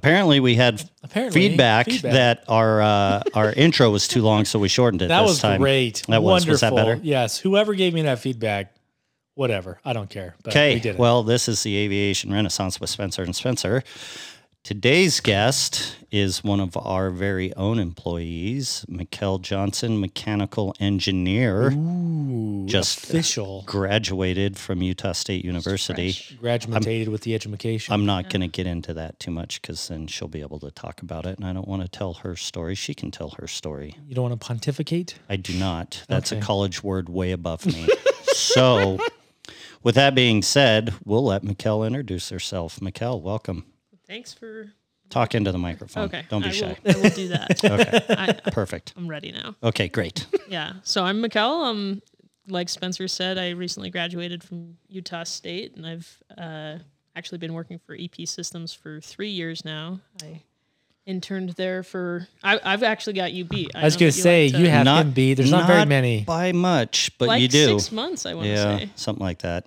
apparently we had feedback that our intro was too long, so we shortened it. That this was time. Great. That Wonderful. Was that better? Yes. Whoever gave me that feedback, whatever. I don't care. Okay. Well, this is the Aviation Renaissance with Spencer and Spencer. Today's guest is one of our very own employees, Mikkel Johnson, mechanical engineer. Ooh, just official. Graduated from Utah State University. Graduated with the education. I'm not going to get into that too much because then she'll be able to talk about it, and I don't want to tell her story. She can tell her story. You don't want to pontificate? I do not. That's a college word way above me. So, with that being said, we'll let Mikkel introduce herself. Mikkel, welcome. Thanks for... Talk into the microphone. Okay. Don't be shy. I will do that. Okay. Perfect. I'm ready now. Okay, great. Yeah. So I'm Mikkel. Like Spencer said, I recently graduated from Utah State, and I've actually been working for EP Systems for 3 years now. I interned there for... I've actually got you beat. I was going to say, you have him beat. There's not very many. By much, but like you do. 6 months, I want to say. Yeah, something like that.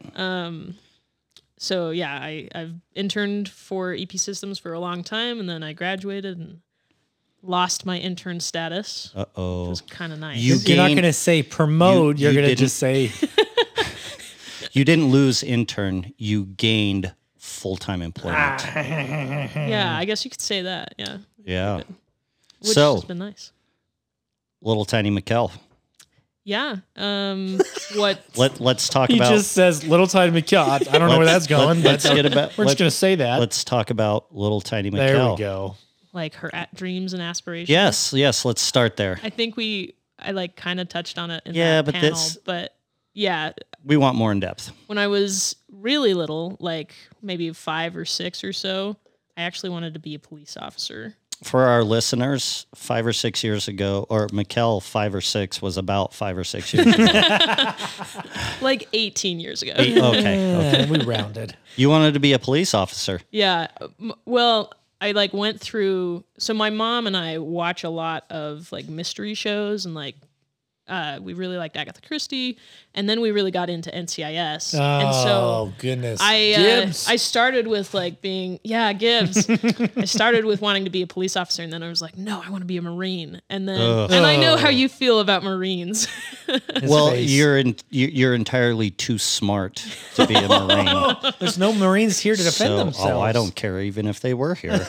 So yeah, I've interned for EP Systems for a long time, and then I graduated and lost my intern status. Uh-oh. Which was kind of nice. You're not going to say promote. You're going to just say... You didn't lose intern. You gained full-time employment. Yeah, I guess you could say that. Yeah. Yeah. Which has been nice. Little tiny Mikkel. Yeah. What? Let's talk he about... He just says little tiny Mikkel. I don't know where that's going, but we're just going to say that. Let's talk about little tiny Mikkel. There we go. Like her dreams and aspirations. Yes. Let's start there. I think I like kind of touched on it in that panel, but yeah. We want more in depth. When I was really little, like maybe 5 or 6 or so, I actually wanted to be a police officer. For our listeners, 5 or 6 years ago, or Mikkel 5 or 6 was about 5 or 6 years ago. Like 18 years ago. Okay. We rounded. You wanted to be a police officer. Yeah. Well, I like went through, so my mom and I watch a lot of like mystery shows, and like we really liked Agatha Christie, and then we really got into NCIS. And so goodness. I started with like being, Gibbs. I started with wanting to be a police officer, and then I was like, no, I want to be a Marine. And then, and I know how you feel about Marines. Well, you're entirely too smart to be a Marine. There's no Marines here to defend themselves. Oh, I don't care even if they were here.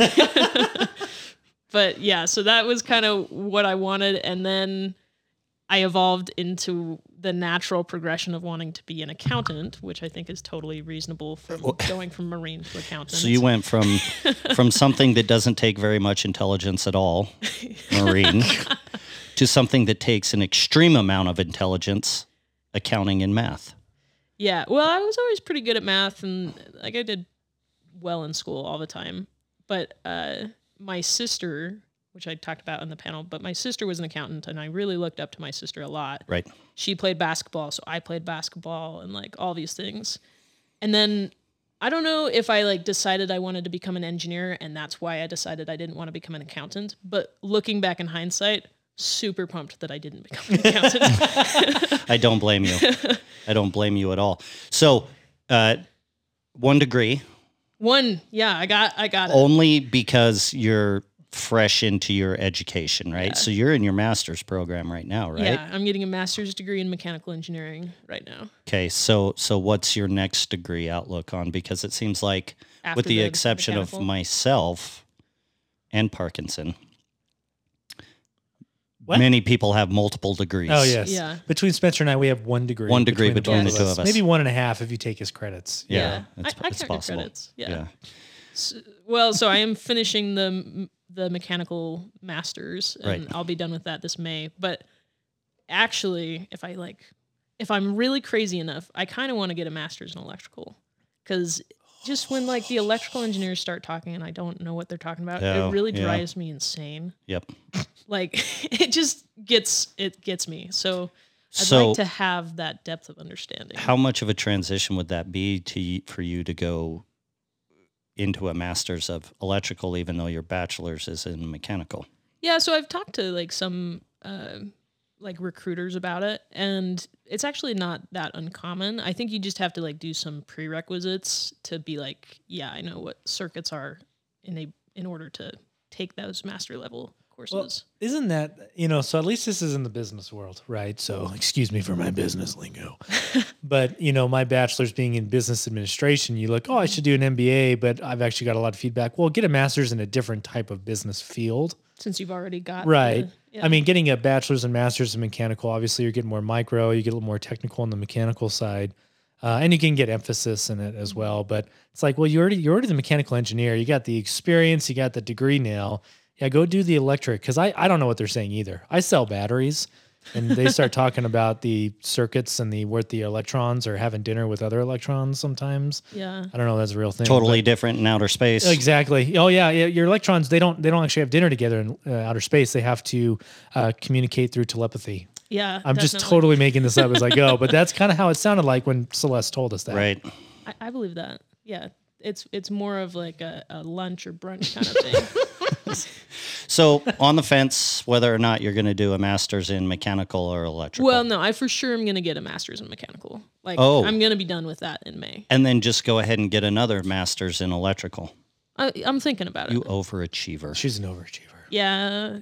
But yeah, so that was kind of what I wanted, and then I evolved into the natural progression of wanting to be an accountant, which I think is totally reasonable from going from Marine to accountant. So you went from something that doesn't take very much intelligence at all, Marine, to something that takes an extreme amount of intelligence, accounting and math. Yeah, well, I was always pretty good at math, and like I did well in school all the time. But my sister, which I talked about in the panel, but my sister was an accountant, and I really looked up to my sister a lot. Right. She played basketball, so I played basketball, and like all these things. And then I don't know if I like decided I wanted to become an engineer, and that's why I decided I didn't want to become an accountant. But looking back in hindsight, super pumped that I didn't become an accountant. I don't blame you. I don't blame you at all. So, 1 degree. I got it. Only because you're fresh into your education, right? Yeah. So you're in your master's program right now, right? Yeah, I'm getting a master's degree in mechanical engineering right now. Okay, so what's your next degree outlook on? Because it seems like, with the exception of myself and Parkinson, many people have multiple degrees. Oh, yes. Yeah. Between Spencer and I, we have 1 degree. 1 degree between the two of us. Maybe 1.5 if you take his credits. Yeah. I it's possible. Credits. Yeah. So I am finishing the mechanical masters, and I'll be done with that this May. But actually, if I'm really crazy enough, I kind of want to get a master's in electrical, because just when like the electrical engineers start talking and I don't know what they're talking about, it really drives me insane. Yep. Like it just gets me. So I'd like to have that depth of understanding. How much of a transition would that be for you to go into a master's of electrical, even though your bachelor's is in mechanical? Yeah, so I've talked to like some like recruiters about it, and it's actually not that uncommon. I think you just have to like do some prerequisites to be like, yeah, I know what circuits are in a in order to take those master level courses. Well, isn't that, so at least this is in the business world, right? So excuse me for my business lingo. But, my bachelor's being in business administration, you look, I should do an MBA, but I've actually got a lot of feedback. Well, get a master's in a different type of business field. Since you've already got right. I mean, getting a bachelor's and master's in mechanical, obviously you're getting more micro, you get a little more technical on the mechanical side. And you can get emphasis in it as well. But it's like, well, you're already the mechanical engineer. You got the experience, you got the degree now. Yeah, go do the electric, because I don't know what they're saying either. I sell batteries, and they start talking about the circuits and where the electrons are having dinner with other electrons sometimes. Yeah. I don't know if that's a real thing. Totally different in outer space. Exactly. Oh, yeah. Your electrons, they don't actually have dinner together in outer space. They have to communicate through telepathy. Yeah. I'm just totally making this up as I go, but that's kind of how it sounded like when Celeste told us that. Right. I believe that. Yeah. It's more of like a lunch or brunch kind of thing. So on the fence, whether or not you're going to do a master's in mechanical or electrical. Well, no, I for sure am going to get a master's in mechanical. I'm going to be done with that in May. And then just go ahead and get another master's in electrical. I'm thinking about it. You overachiever. She's an overachiever. Yeah.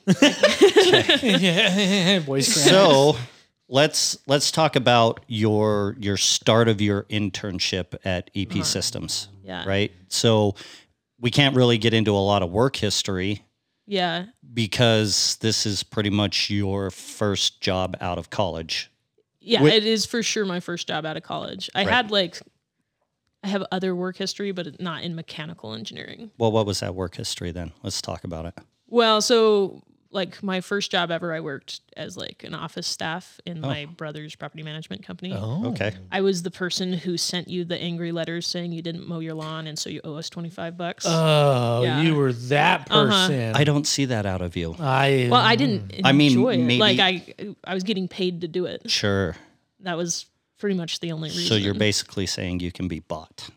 Voice crack. So let's talk about your start of your internship at EP Systems. Yeah. Right. So we can't really get into a lot of work history. Yeah. Because this is pretty much your first job out of college. Yeah, it is for sure my first job out of college. I have other work history, but not in mechanical engineering. Well, what was that work history then? Let's talk about it. Well, so my first job ever, I worked as an office staff in my brother's property management company. Oh. Okay. I was the person who sent you the angry letters saying you didn't mow your lawn and so you owe us $25. Oh, Yeah. You were that person. I don't see that out of you. I didn't enjoy it. Maybe I was getting paid to do it. Sure. That was pretty much the only reason. So you're basically saying you can be bought.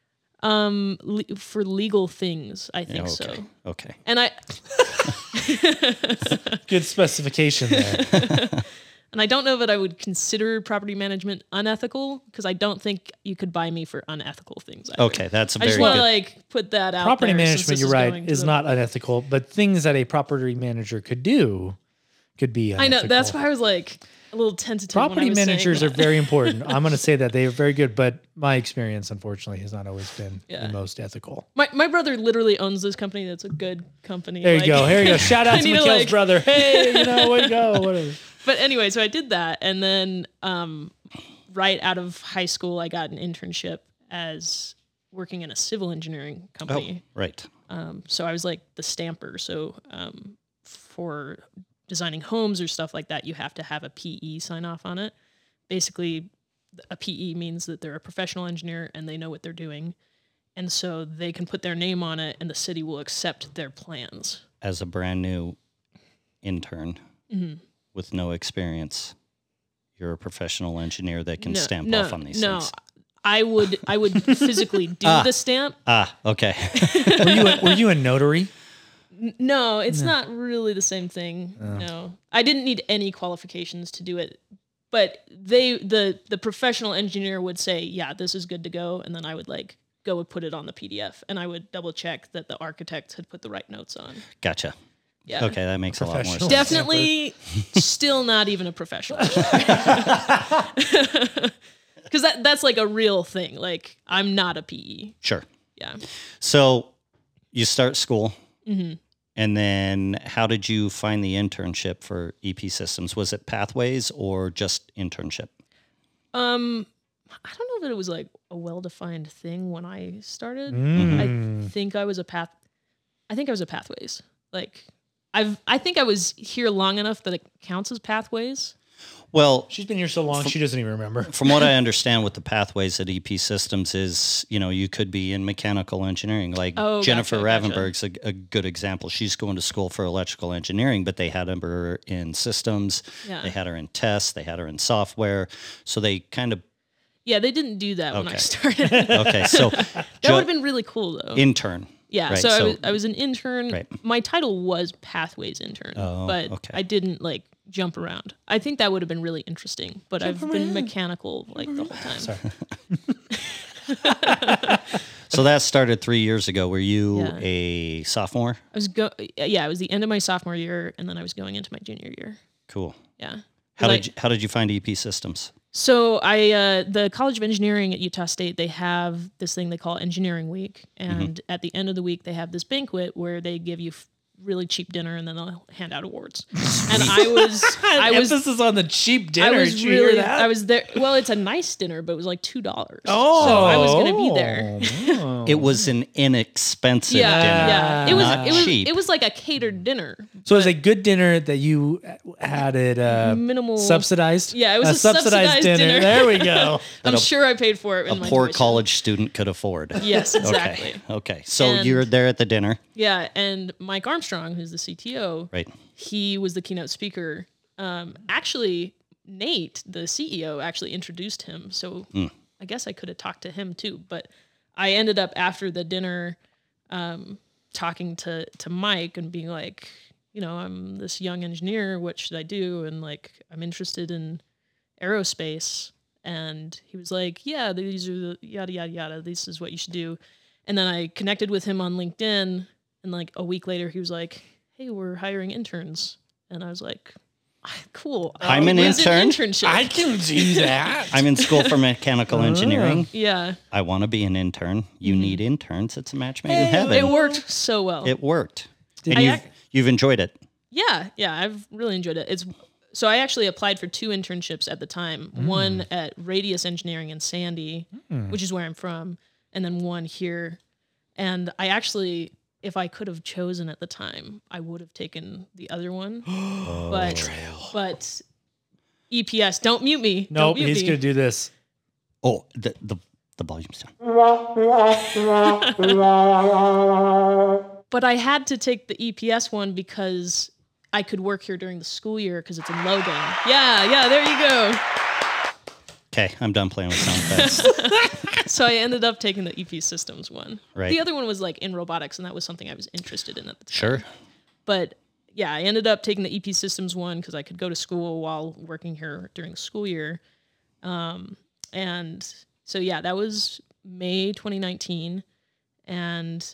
For legal things, I think so. Okay. And good specification there. And I don't know that I would consider property management unethical, because I don't think you could buy me for unethical things either. Okay, that's a I very just want to put that out property there. Management, you're right, is not unethical, but things that a property manager could do could be unethical. I know, that's why I was a little tentative. Property when I was managers are saying very important. I'm going to say that they are very good, but my experience, unfortunately, has not always been the most ethical. My brother literally owns this company. That's a good company. There you go. Here you go. Shout out to Mikhail's brother. Hey, way to go. Whatever. But anyway, so I did that, and then right out of high school, I got an internship as working in a civil engineering company. Oh, right. So I was the stamper. So for designing homes or stuff like that, you have to have a PE sign off on it. Basically, a PE means that they're a professional engineer and they know what they're doing. And so they can put their name on it and the city will accept their plans. As a brand new intern with no experience, you're a professional engineer that can stamp off on these things. I would physically do the stamp. Okay. Were you a notary? No, it's not really the same thing. No, I didn't need any qualifications to do it, but the professional engineer would say, yeah, this is good to go. And then I would go and put it on the PDF and I would double check that the architect had put the right notes on. Gotcha. Yeah. Okay. That makes a lot more sense. Definitely still not even a professional. Because that's a real thing. I'm not a PE. Sure. Yeah. So you start school. Mm-hmm. And then how did you find the internship for EP Systems? Was it Pathways or just internship? I don't know that it was a well-defined thing when I started. I think I was a Pathways. I think I was here long enough that it counts as Pathways. Well, she's been here so long she doesn't even remember. From what I understand with the Pathways at EP Systems is, you could be in mechanical engineering. Jennifer Ravenberg's a good example. She's going to school for electrical engineering, but they had her in systems. Yeah. They had her in tests. They had her in software. So they kind of... Yeah, they didn't do that when I started. Okay, so... that would have been really cool, though. Intern. Yeah, right, so I was an intern. Right. My title was Pathways intern, but I didn't jump around. I think that would have been really interesting, but I've been mechanical the whole time. Sorry. So that started 3 years ago. Were you Yeah. a sophomore? I was it was the end of my sophomore year, and then I was going into my junior year. Cool. Yeah. How Like- did you find EP Systems? So the College of Engineering at Utah State, they have this thing they call Engineering Week, and at the end of the week they have this banquet where they give you really cheap dinner and then they'll hand out awards. And I was Emphasis on the cheap dinner. I was Did you hear really that? I was there. Well, it's a nice dinner, but it was like $2. Oh, so I was gonna be there. Oh. It was an inexpensive Yeah, dinner. yeah. Not cheap. It was like a catered dinner. So it was a good dinner that you had it Minimal subsidized. Yeah, it was a subsidized dinner. There we go. I'm sure I paid for it. A In my poor tuition. college student could afford. Yes, exactly. Okay. So And- you're there at the dinner, Yeah, and Mike Armstrong, who's the CTO, right? he was the keynote speaker. Actually, Nate, the CEO, actually introduced him. So I guess I could have talked to him too. But I ended up after the dinner talking to Mike and being like, I'm this young engineer. What should I do? And like, I'm interested in aerospace. And he was like, yeah, these are the yada, yada, yada. This is what you should do. And then I connected with him on LinkedIn. And like a week later, he was like, hey, we're hiring interns. And I was like, cool. I'm an When's intern? internship. I can do that. I'm in school for mechanical engineering. Yeah. I want to be an intern. You need interns. It's a match made in heaven. It worked so well. It worked. Did And you- you've enjoyed it. Yeah, I've really enjoyed it. So I actually applied for 2 internships at the time. One at Radius Engineering in Sandy, which is where I'm from, and then one here. And I actually, if I could have chosen at the time, I would have taken the other one. But EPS, don't mute me. Nope, Don't mute he's me. gonna do this. Oh, the volume's down. But I had to take the EPS one because I could work here during the school year because it's in Logan. Yeah, there you go. Okay, I'm done playing with sound effects. So I ended up taking the EP Systems one. Right. The other one was like in robotics, and that was something I was interested in at the time. Sure. But yeah, I ended up taking the EP Systems one because I could go to school while working here during the school year. And so yeah, that was May 2019. And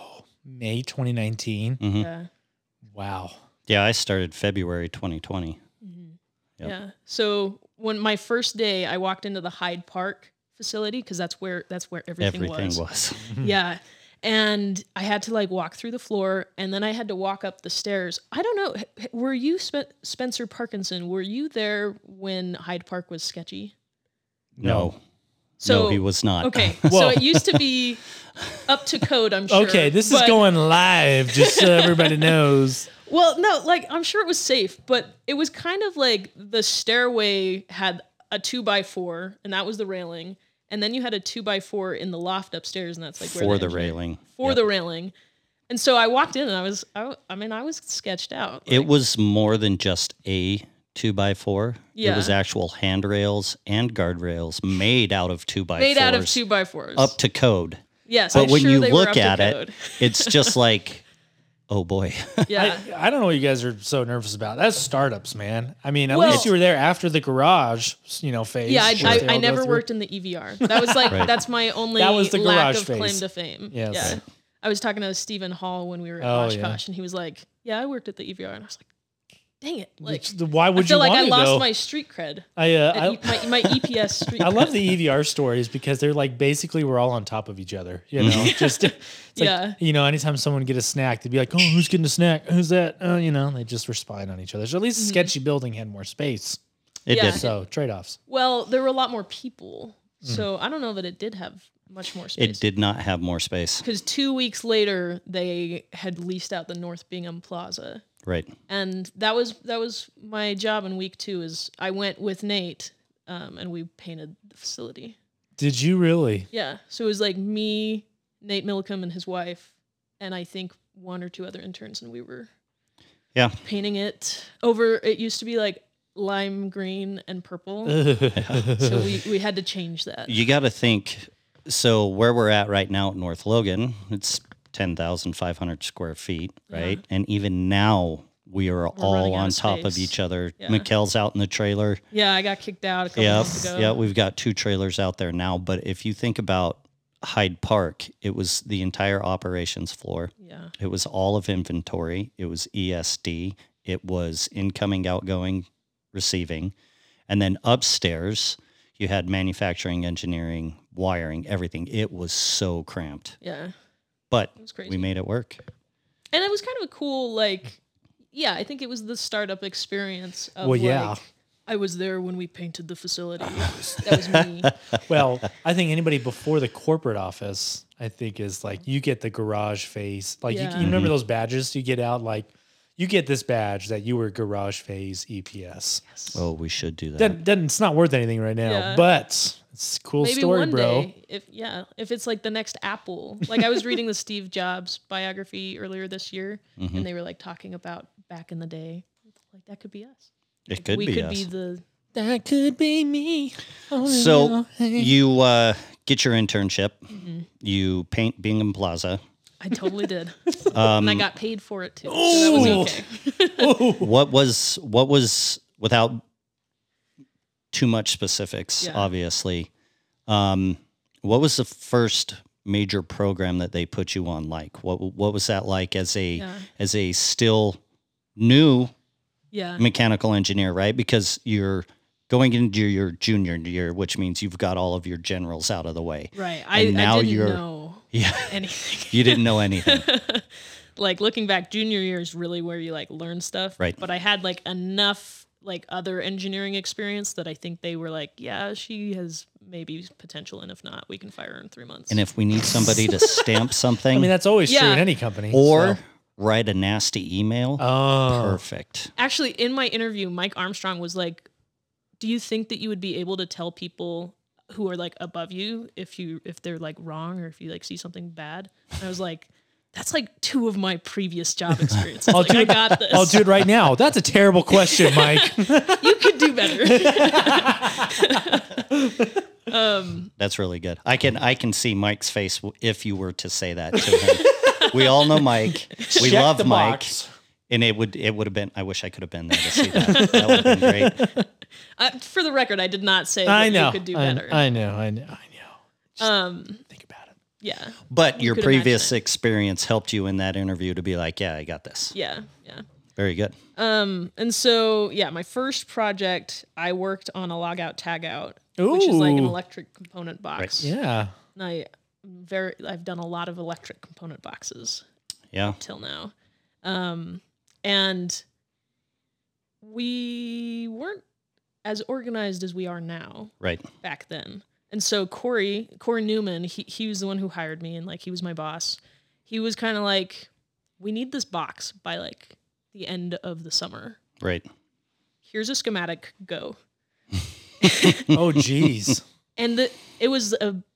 May 2019. yeah. Wow. Yeah, I started February 2020. Yep. Yeah. So when my first day, I walked into the Hyde Park facility because that's where everything was. Yeah. And I had to like walk through the floor and then I had to walk up the stairs. I don't know. Were you Spencer Parkinson? Were you there when Hyde Park was sketchy? No. So No, he was not. Okay. Whoa. So it used to be up to code, I'm sure. Okay, this is but- going live, just so everybody knows. Well, no, like I'm sure it was safe, but it was kind of like the stairway had a 2x4 and that was the railing. And then you had a 2x4 in the loft upstairs, and that's like where For the engineer- railing. For Yep. the railing. And so I walked in and I was sketched out. It was more than just a 2x4. Yeah. It was actual handrails and guardrails made out of 2x4s. made out of 2x4s. Up to code. Yes, But I'm when sure you they were look up to at it, code. it's just like, oh boy. Yeah. I don't know what you guys are so nervous about. That's startups, man. I mean, at Well- least you were there after the garage, phase. Yeah, which they I all go never through. worked in the EVR. That was like Right. that's my only That was the lack garage of claim phase. to fame. Yes. Yeah. I was talking to Stephen Hall when we were at Oh, Oshkosh, yeah. and he was like, "Yeah, I worked at the EVR," and I was like, "Dang it! Like, Why would I feel you like want I to lost though? my street cred, I my EPS street. I cred. love the EVR stories because they're like basically we're all on top of each other. You know, just it's like, Yeah. you know, anytime someone would get a snack, they'd be like, "Oh, who's getting a snack? Who's that?" You know, they just were spying on each other. So at least the sketchy building had more space. It Yeah. did. So trade offs. Well, there were a lot more people, so I don't know that it did have much more space. It did not have more space. Because 2 weeks later, they had leased out the North Bingham Plaza. Right. And that was my job in week 2 is I went with Nate and we painted the facility. Did you really? Yeah. So it was like me, Nate Millicum and his wife, and I think 1 or 2 other interns, and we were Yeah. painting it over. It used to be like lime green and purple. So we had to change that. You got to think. So where we're at right now at North Logan, it's 10,500 square feet, right? And even now we are all running out on of top of space. each other. Yeah. Mikkel's out in the trailer. Yeah, I got kicked out a couple Yep. months ago. Yeah, we've got 2 trailers out there now. But if you think about Hyde Park, it was the entire operations floor. Yeah. It was all of inventory. It was ESD. It was incoming, outgoing, receiving. And then upstairs, you had manufacturing, engineering, wiring, everything. It was so cramped. Yeah. But It was crazy. we made it work. And it was kind of a cool, like, yeah, I think it was the startup experience of Well, yeah. like, I was there when we painted the facility. That was me. Well, I think anybody before the corporate office, I think, is like you get the garage phase. Like Yeah. you remember those badges you get out? Like you get this badge that you were garage phase EPS. Oh, we should do that. Doesn't it's not worth anything right now, Yeah. but it's a cool Maybe story, one bro. day, if it's like the next Apple. Like I was reading the Steve Jobs biography earlier this year, and they were like talking about back in the day. Like that could be us. It could we be could us. be the That could be me. So you get your internship. You paint Bingham Plaza. I totally did, and I got paid for it too. So that was okay. What was without too much specifics, Yeah. obviously. What was the first major program that they put you on like? What was that like as a still new Yeah. mechanical engineer, right? Because you're going into your junior year, which means you've got all of your generals out of the way. Right. And now I didn't you're- know Yeah. anything. You didn't know anything. Like looking back, junior year is really where you like learn stuff. Right. But I had like enough like other engineering experience that I think they were like, yeah, she has maybe potential, and if not, we can fire her in 3 months. And if we need somebody to stamp something I mean, that's always true Yeah. in any company. or so. write a nasty email, Oh, perfect. Actually, in my interview, Mike Armstrong was like, do you think that you would be able to tell people who are like above you if they're like wrong or if you like see something bad? And I was like, that's like 2 of my previous job experiences. Like, I got this. I'll do it right now. That's a terrible question, Mike. You could do better. That's really good. I can see Mike's face if you were to say that to him. We all know Mike. We Check love the Mike. box. And it would have been. I wish I could have been there to see that. That would have been great. For the record, I did not say I that know. you could do better. I know. Just think about it. Yeah. But your could previous imagine experience helped you in that interview to be like, yeah, I got this. Yeah. Yeah. Very good. And so, yeah, my first project, I worked on a logout tagout, which is like an Ooh. electric component box. Yeah. And I've done a lot of electric component boxes Yeah. till now. And we weren't as organized as we are now Right. back then. And so Corey Newman, he was the one who hired me, and like he was my boss. He was kind of like, we need this box by like the end of the summer. Right. Here's a schematic, go. Oh, geez. And it was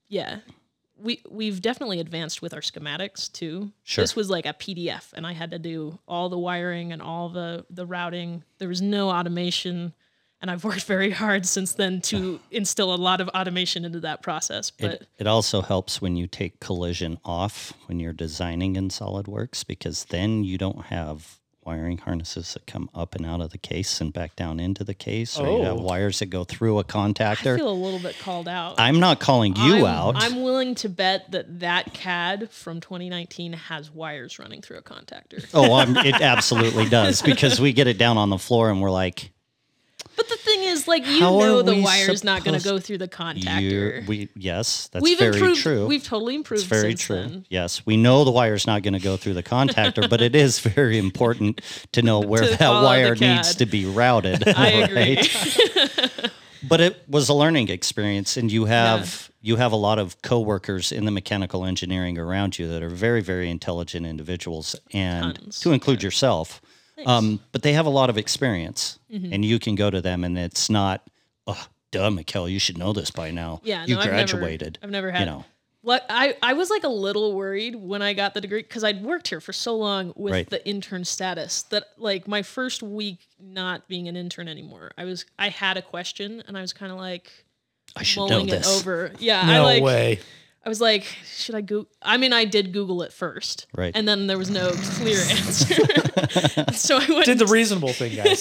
we've definitely advanced with our schematics too. Sure. This was like a PDF, and I had to do all the wiring and all the routing. There was no automation, and I've worked very hard since then to instill a lot of automation into that process. But It also helps when you take collision off when you're designing in SolidWorks, because then you don't have wiring harnesses that come up and out of the case and back down into the case, or you have Oh. wires that go through a contactor. I feel a little bit called out. I'm not calling you out. I'm willing to bet that CAD from 2019 has wires running through a contactor. It absolutely does, because we get it down on the floor and we're like, But the thing is, like, you How know are the we wire's not going to supposed- go through the contactor. yes, that's We've very improved. true. We've totally improved It's very since true. then. Yes, we know the wire's not going to go through the contactor, but it is very important to know where To that follow the wire CAD. needs to be routed. I agree. right? But it was a learning experience, and you have a lot of coworkers in the mechanical engineering around you that are very, very intelligent individuals, and Tons, to include yourself. But they have a lot of experience, Mm-hmm. and you can go to them, and it's not, oh, duh, Mikkel, you should know this by now. Yeah, you no, graduated. I've never had. You know, What I was like a little worried when I got the degree because I'd worked here for so long with Right. the intern status that like my first week not being an intern anymore, I had a question and I was kind of like I should know mulling it this. over. Yeah, No way. I was like, should I go? I mean, I did Google it first, Right. And then there was no clear answer, so I went. Did the reasonable thing, guys.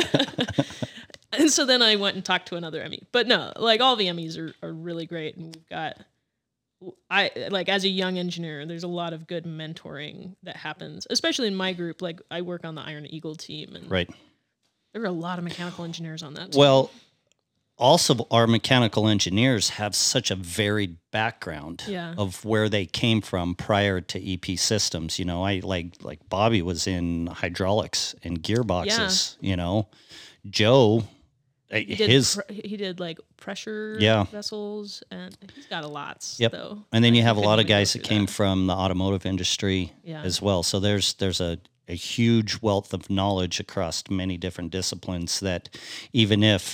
And so then I went and talked to another ME. But no, like all the MEs are really great, and we've got I like as a young engineer, there's a lot of good mentoring that happens, especially in my group. Like I work on the Iron Eagle team, and Right. there are a lot of mechanical engineers on that team. Well, also our mechanical engineers have such a varied background Yeah. of where they came from prior to EP Systems. You know, I like Bobby was in hydraulics and gearboxes. You know, Joe, he did, his he did like pressure Yeah. vessels, and he's got a lot. Yep. Though. And then I you have a couldn't lot of even go guys that through came from the automotive industry Yeah. as well. So there's a huge wealth of knowledge across many different disciplines that even if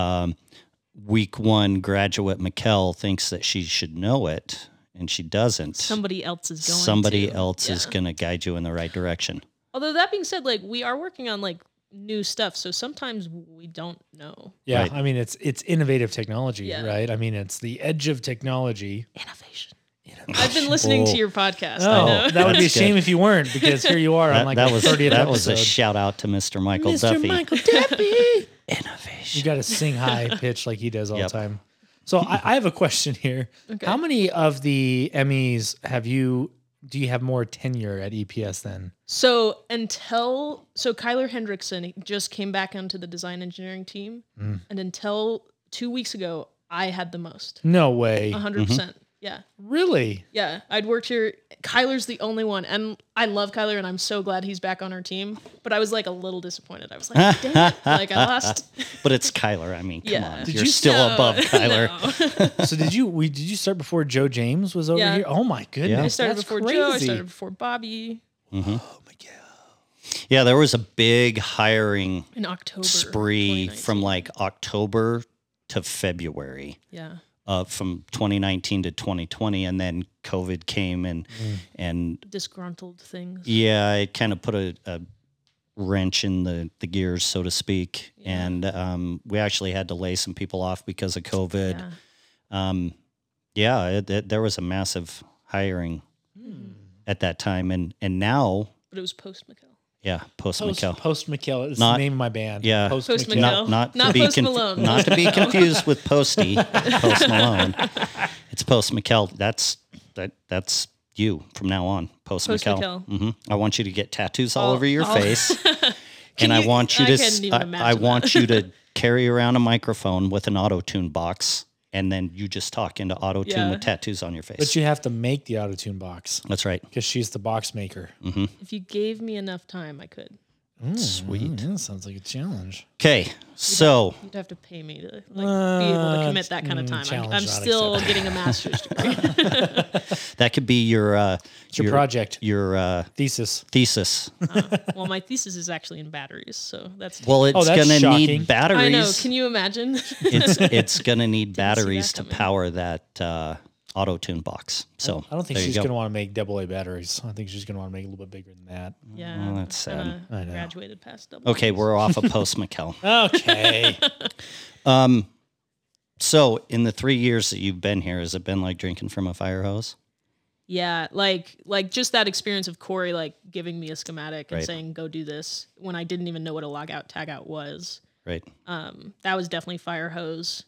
week one graduate Mikkel thinks that she should know it and she doesn't, Somebody else is going. somebody to. else is Yeah. going to guide you in the right direction. Although that being said, like we are working on like new stuff, so sometimes we don't know. Yeah, Right. I mean it's innovative technology, Yeah. right? I mean it's the edge of technology. Innovation. I've been listening Oh. to your podcast. Oh, I know. that would be a That's shame good. if you weren't, because here you are on like that the was 30th that was a episode. shout out to Mr. Michael Mr. Duffy. Michael Duffy. Innovation. You got to sing high pitch like he does all Yep. the time. So I have a question here. Okay. How many of the Emmys do you have more tenure at EPS than? So Kyler Hendrickson just came back onto the design engineering team, and until 2 weeks ago, I had the most, No way. 100%. Yeah, Really? yeah. I'd worked here. Kyler's the only one, and I love Kyler, and I'm so glad he's back on our team. But I was like a little disappointed. I was like, dang it, like I lost. But it's Kyler. I mean, come Yeah. on. Did You're you- still No, above Kyler. no. So did you start before Joe James was over Yeah. here? Oh my goodness. I started that's before crazy. Joe. I started before Bobby Oh my god. Yeah, there was a big hiring in October. spree 2019. from like October to February, Yeah. from 2019 to 2020, and then COVID came and Disgruntled things. yeah, it kind of put a wrench in the gears, so to speak, Yeah. and we actually had to lay some people off because of COVID. Yeah. There was a massive hiring at that time, and now, But it was post McKell. yeah, post Mikkel. Post McKell is Not- the name of my band. Yeah. Post Post McKell. McKell. Not Not to be Post Malone. not to be confused with Posty, Post Malone. It's Post Mikkel. That's you from now on, Post Post Mikkel. Mikkel. I want you to get tattoos all over your I'll- face, Can and I you- want you I to. couldn't even I imagine want that. you to carry around a microphone with an auto-tune box, and then you just talk into auto-tune Yeah. with tattoos on your face. But you have to make the auto-tune box That's right. because she's the box maker. If you gave me enough time, I could. Sweet. That sounds like a challenge. Okay, so You'd have to pay me to be able to commit that kind of time. challenge I'm not still getting a master's degree. that could be your It's your project. your Thesis. thesis. Well, my thesis is actually in batteries, so that's. Well, it's that's gonna shocking. need batteries. I know. Can you imagine? it's gonna need batteries that to coming. power that auto tune box. So I don't think there you she's go. going to want to make AA batteries. I think she's going to want to make it a little bit bigger than that. Yeah, Well, that's sad. kinda I know. Graduated past double. Okay, we're off of Post McKell. Okay. So in the 3 years that you've been here, has it been like drinking from a fire hose? Yeah, like just that experience of Corey like giving me a schematic and Right. saying go do this when I didn't even know what a log out tag out was. Right. That was definitely fire hose.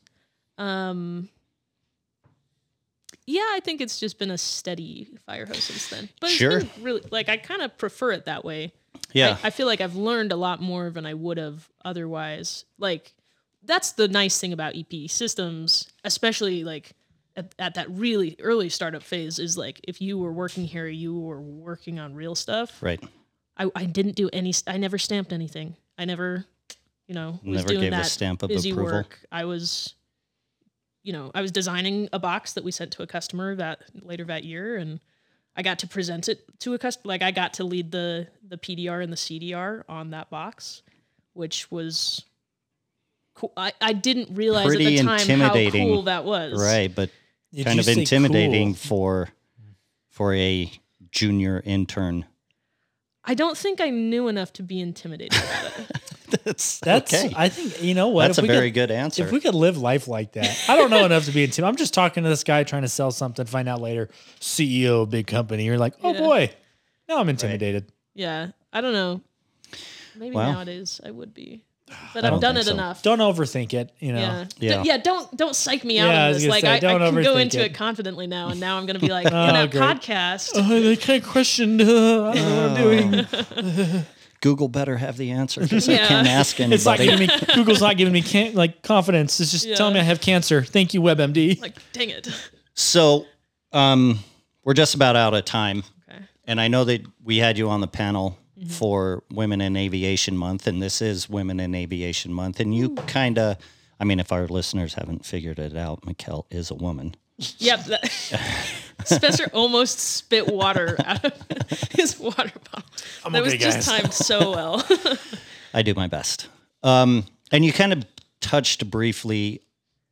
Yeah, I think it's just been a steady fire hose since then. But Sure. it's been really like I kind of prefer it that way. Yeah. I feel like I've learned a lot more than I would have otherwise. Like that's the nice thing about EP systems, especially like at that really early startup phase, is like if you were working here, you were working on real stuff. Right. I didn't do any. I never stamped anything. I never, was Never doing gave a that stamp of busy approval. work. I was designing a box that we sent to a customer later that year, and I got to present it to a customer. Like I got to lead the PDR and the CDR on that box, which was cool. I didn't realize Pretty at the time intimidating. how cool that was. Right, but Did kind you of say intimidating cool? for a junior intern. I don't think I knew enough to be intimidated about it. That's okay. I think you know what. That's if a we very could, good answer. If we could live life like that, I don't know enough to be intimidated. I'm just talking to this guy trying to sell something. Find out later, CEO of big company. You're like, oh Yeah. boy, now I'm intimidated. Yeah, I don't know. Maybe Well. nowadays I would be. but I've done it enough. Don't overthink it, you know. Yeah. Don't psych me out on this. Like I can go into it confidently now, and now I'm going to be like, in that podcast. They can't question. I don't know what I'm doing. Google better have the answer because I can't ask anybody. It's not giving me, Google's not giving me confidence. It's just telling me I have cancer. Thank you, WebMD. Like, dang it. So we're just about out of time. Okay. And I know that we had you on the panel for Women in Aviation Month, and this is Women in Aviation Month. And you kind of, I mean, if our listeners haven't figured it out, Mikkel is a woman. Yep. Spencer almost spit water out of his water bottle. That was just timed so well. I do my best. And you kind of touched briefly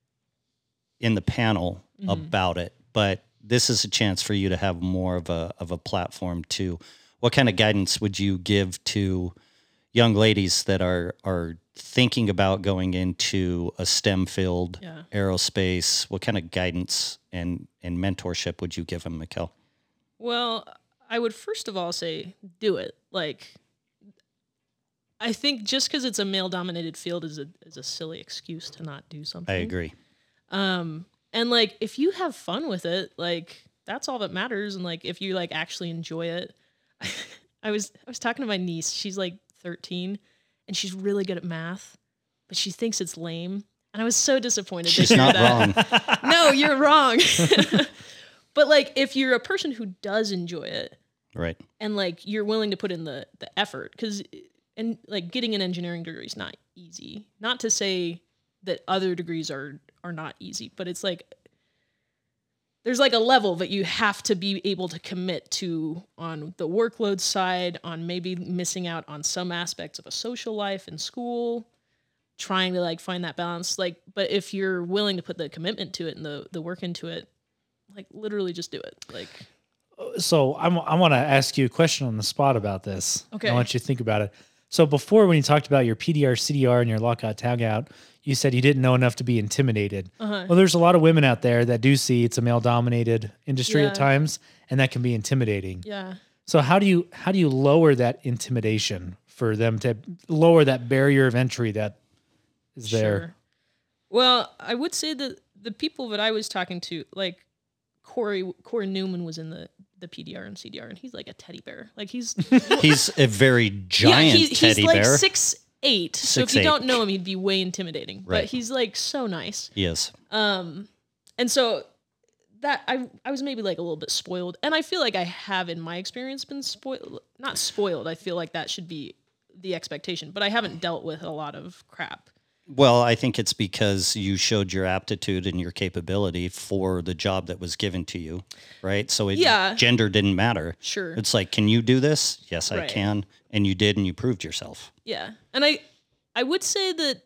in the panel about it, but this is a chance for you to have more of a platform to. What kind of guidance would you give to young ladies that are thinking about going into a STEM field, aerospace? What kind of guidance and mentorship would you give them, Mikkel? Well, I would first of all say, do it. Like, I think just because it's a male-dominated field is a silly excuse to not do something. I agree. And like, if you have fun with it, like, that's all that matters. And like, if you like actually enjoy it, I was talking to my niece. She's like 13, and she's really good at math, but she thinks it's lame. And I was so disappointed. She's not wrong. No, you're wrong. But like, if you're a person who does enjoy it, right, and like you're willing to put in the effort, because and like getting an engineering degree is not easy. Not to say that other degrees are not easy, but it's like there's like a level that you have to be able to commit to on the workload side, on maybe missing out on some aspects of a social life in school, trying to like find that balance. Like, but if you're willing to put the commitment to it and the work into it, like literally just do it. Like, so I want to ask you a question on the spot about this. Okay. I want you to think about it. So before, when you talked about your PDR, CDR, and your lockout, tagout, you said you didn't know enough to be intimidated. Well, there's a lot of women out there that do see it's a male-dominated industry at times, and that can be intimidating. yeah. So how do you lower that intimidation for them to lower that barrier of entry that is there? Sure. Well, I would say that the people that I was talking to, like Corey Newman was in the PDR and CDR, and he's like a teddy bear. Like he's a very giant teddy he's like bear. 6'8". So if you don't know him, he'd be way intimidating. Right. But he's like so nice. He is. And so that I was maybe like a little bit spoiled, and I feel like I have in my experience been spoiled. Not spoiled. I feel like that should be the expectation, but I haven't dealt with a lot of crap. Well, I think it's because you showed your aptitude and your capability for the job that was given to you, right? So gender didn't matter. Sure. It's like, can you do this? Yes, I Right. can. And you did, and you proved yourself. Yeah. And I would say that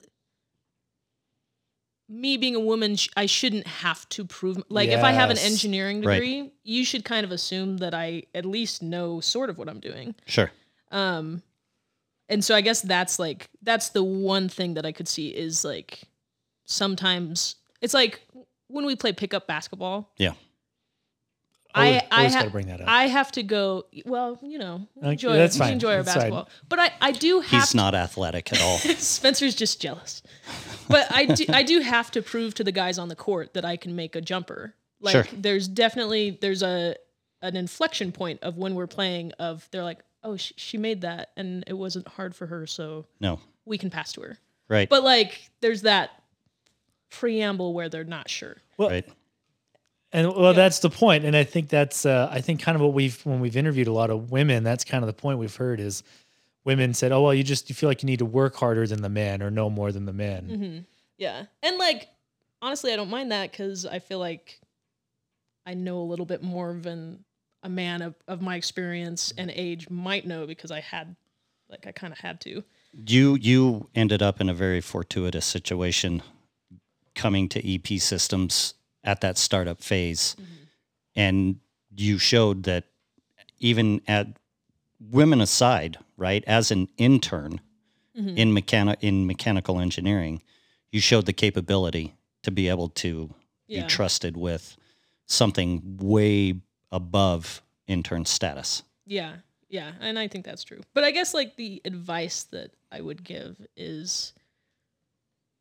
me being a woman, I shouldn't have to prove, like if I have an Yes. engineering Right. degree, you should kind of assume that I at least know sort of what I'm doing. Sure. And so I guess that's the one thing that I could see is like sometimes it's like when we play pickup basketball. Yeah. Always gotta bring that up. I have to go. Well, you know, enjoy. That's We fine. enjoy our That's basketball, but I do have. He's not athletic at all. Spencer's just jealous, but I do have to prove to the guys on the court that I can make a jumper. Like Sure. there's an inflection point of when we're playing. Of they're like, oh, she made that, and it wasn't hard for her, so No. we can pass to her. Right. But like, there's that preamble where they're not sure. Well, right. And that's the point. And I think that's, I think kind of what when we've interviewed a lot of women, that's kind of the point we've heard is women said, oh, well, you feel like you need to work harder than the men or know more than the men. Mm-hmm. Yeah. And like, honestly, I don't mind that because I feel like I know a little bit more than a man of my experience and age might know because I kind of had to. You ended up in a very fortuitous situation coming to EP Systems at that startup phase. Mm-hmm. And you showed that even at women aside, right, as an intern mm-hmm. in mechanical engineering, you showed the capability to be able to be trusted with something way above intern status. Yeah. Yeah. And I think that's true. But I guess like the advice that I would give is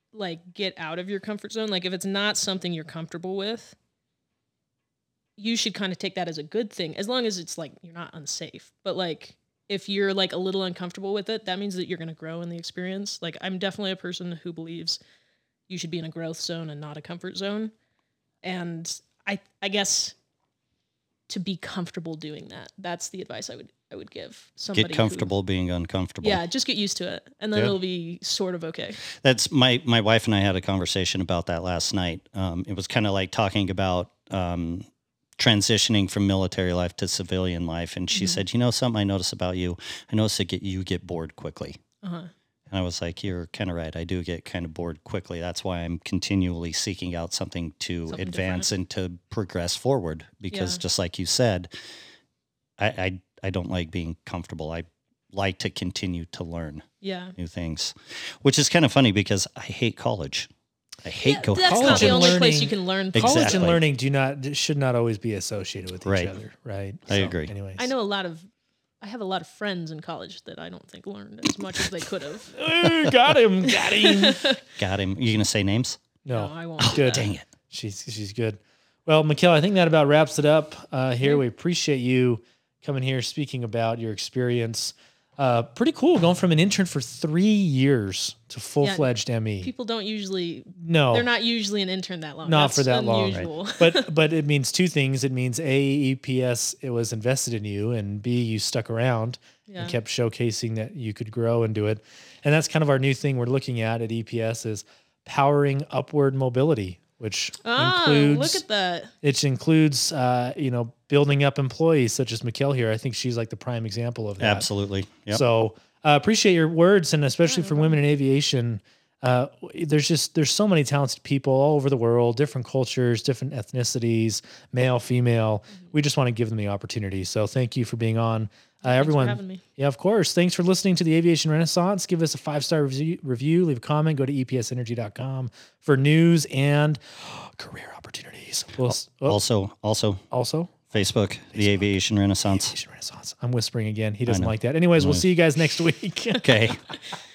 like get out of your comfort zone. Like if it's not something you're comfortable with, you should kind of take that as a good thing, as long as it's like you're not unsafe. But like if you're like a little uncomfortable with it, that means that you're going to grow in the experience. Like I'm definitely a person who believes you should be in a growth zone and not a comfort zone. And I guess to be comfortable doing that, that's the advice I would give somebody. Get comfortable being uncomfortable. Yeah, just get used to it, and then it'll be sort of okay. That's my wife and I had a conversation about that last night. It was kind of like talking about transitioning from military life to civilian life, and she said, something I notice about you, I notice that you get bored quickly. And I was like, you're kind of right. I do get kind of bored quickly. That's why I'm continually seeking out something to advance and to progress forward. Because just like you said, I don't like being comfortable. I like to continue to learn new things, which is kind of funny because I hate college. I hate going to college. That's not the only place you can learn. College and learning should not always be associated with each other, right? I agree. Anyways, I have a lot of friends in college that I don't think learned as much as they could have. Got him. Got him. You gonna say names? No, I won't. Good. Dang it. She's good. Well, Mikkel, I think that about wraps it up here. We appreciate you coming here, speaking about your experience. Pretty cool going from an intern for 3 years to full-fledged ME. People don't usually, no, they're not usually an intern that long. Not That's for that unusual. long. Right? But it means two things. It means A, EPS, it was invested in you, and B, you stuck around and kept showcasing that you could grow and do it. And that's kind of our new thing we're looking at EPS is powering upward mobility, which includes, look at that. It includes, building up employees such as Mikkel here. I think she's like the prime example of that. Absolutely. Yep. So appreciate your words, and especially for women in aviation. There's so many talented people all over the world, different cultures, different ethnicities, male, female. We just want to give them the opportunity. So thank you for being on. Everyone, for having me. Yeah, of course. Thanks for listening to the Aviation Renaissance. Give us a 5-star review, leave a comment, go to epsenergy.com for news and career opportunities. Also, Facebook, the Aviation Renaissance. Aviation Renaissance. I'm whispering again. He doesn't like that. Anyways, we'll see you guys next week. Okay.